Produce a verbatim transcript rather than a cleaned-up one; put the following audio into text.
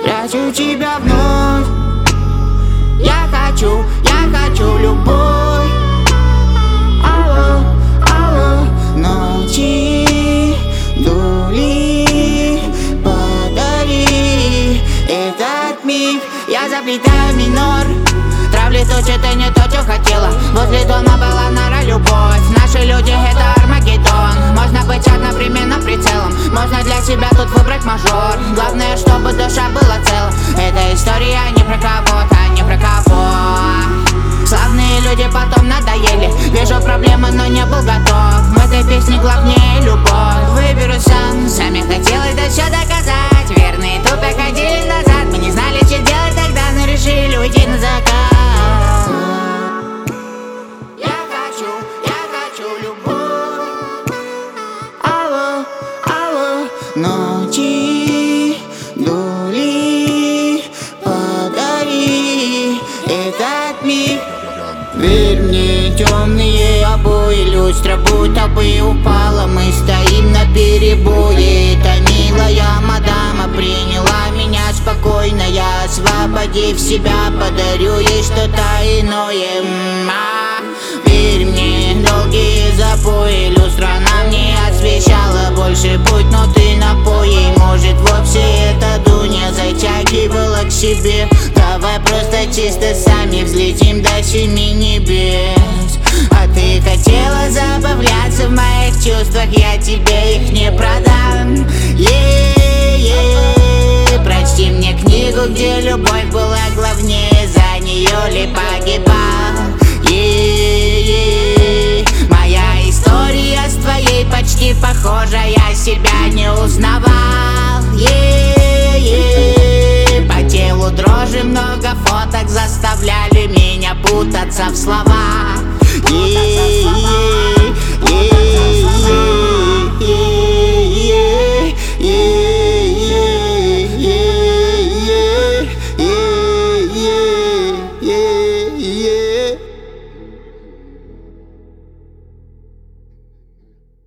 Хочу тебя вновь. Я хочу, я хочу любовь. Алло, алло, ночи дули, подари этот миг. Я заплетаю минор, травли тучи, ты не то, что хотела. Возле дома была нора, любовь. Наши люди — это Армагеддон. Можно быть одновременно прицелом, можно для себя тут выбрать мажор. Главное, чтобы душа была цела. Эта история не про кого-то, не про кого. Славные люди потом надоели. Вижу проблемы, но не был готов. В этой песне главнее любовь. Выберу сам, сами хотелось да все доказать. Верные тупо ходили назад. Мы не знали, что делать тогда, но решили уйти на закат. Я хочу, я хочу любовь. Алло, алло, ночи дули, подари этот миг. Верь мне, темные обои, люстра будто бы упала. Мы стоим на перебое. Эта милая мадама приняла меня спокойно. Я, освободив себя, подарю ей что-то иное. А, верь мне, долгие запои, люстра нам не освещала больше путь, но ты напои. Может, вовсе это Дуня затягивала к себе. Давай просто чисто сами взлетим до семи небес. А ты хотела забавляться в моих чувствах, я тебе их не продам. Е-е-е. Прочти мне книгу, где любовь была главнее. За нее ли погибал? Е-е-е. Моя история с твоей почти похожа, я себя не узнавал. Е-е-е. По телу дрожи, много фоток заставляли меня путаться в словах. Е-е-е.